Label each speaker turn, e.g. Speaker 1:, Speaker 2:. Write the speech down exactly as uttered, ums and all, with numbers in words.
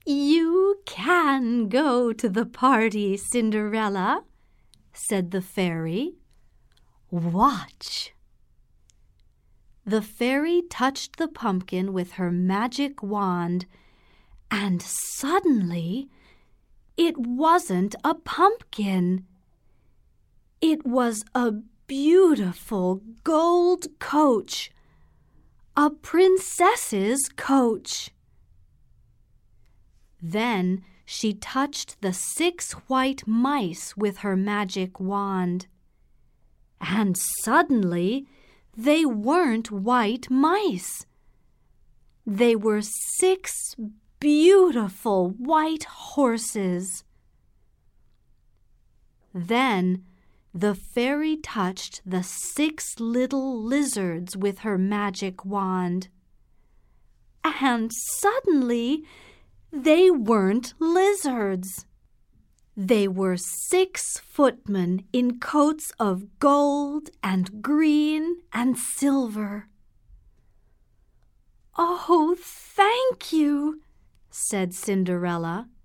Speaker 1: "You can go to the party, Cinderella," said the fairy. "Watch." The fairy touched the pumpkin with her magic wand, and suddenly it wasn't a pumpkin. It was a beautiful gold coach, a princess's coach. Then she touched the six white mice with her magic wand, and suddenly they weren't white mice. They were six beautiful white horses. Then the fairy touched the six little lizards with her magic wand, and suddenly they weren't lizards. They were six footmen in coats of gold and green and silver. "Oh, thank you," said Cinderella.